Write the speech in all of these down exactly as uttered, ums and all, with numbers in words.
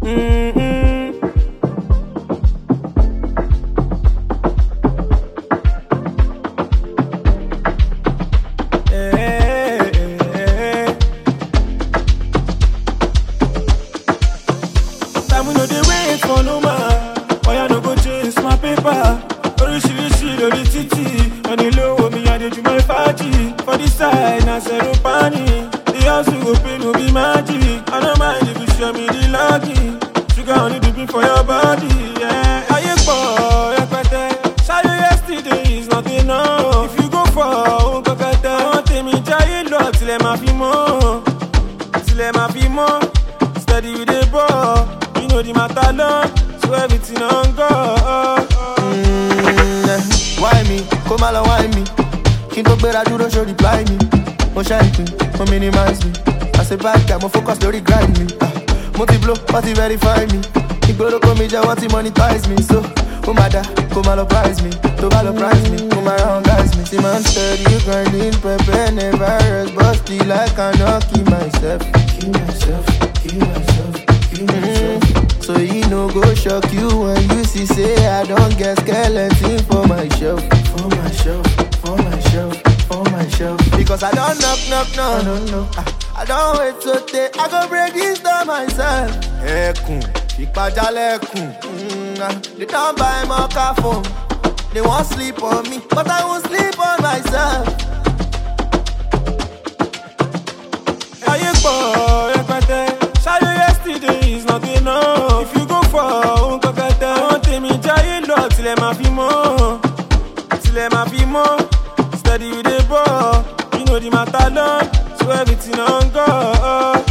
Mm-mm. Hey, hey, hey. Time we know they wait for no man. Why I no go chase my paper? Oríṣiríṣi lórí títì. Money low, me I dey do my party. For this side, na zero panic. The house we go pay no be magic. I don't mind if you show me the lucky. Sugar honey dripping for your body, yeah. Ayé pọ̀ rẹpẹtẹ. Ṣáyé yesterday is not enough. If you go for ohun pẹpẹtẹ, àwọn tèmi jáyé lọ tilẹ̀ máa fi mọ́. Tilẹ̀ máa fi mọ́. Steady with the ball. You know the matter long, so everything on God. Mm, why me? Come along, why me? Keep up better, do don't show reply me. Mo shine me, mo minimize me. I say bad guy, mo focus, don't grind me. Ah, multi-blow, what he verify me. Igboro come me, what he monetize me. So, come ada, come along, prize me. To valor prize me, come around, guys me. See man steady, grinding, prepare, never rest. But still I cannot keep myself. Keep myself, keep myself, keep myself. Mm, so he no go shock you when you see say I don't get skeleton for my shelf. For my shelf, for my shelf, for my shelf. Because I don't knock, knock, no, I don't know. I, I don't wait so day, I go break this down myself. Ekun, ipajalekun. Mm, they don't buy my car phone. They won't sleep on me, but I won't sleep on myself. Ayé pọ̀ rẹpẹtẹ. Ṣáyé yesterday is not enough. If you go for ohun pẹpẹtẹ, àwọn tèmi jáyé lọ tilẹ̀ máa fi mọ́. Tilẹ̀ máa fi mọ́. Steady with the ball. You know the matter long, so everything on God.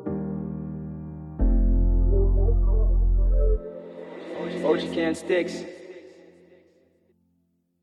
O G Can Sticks.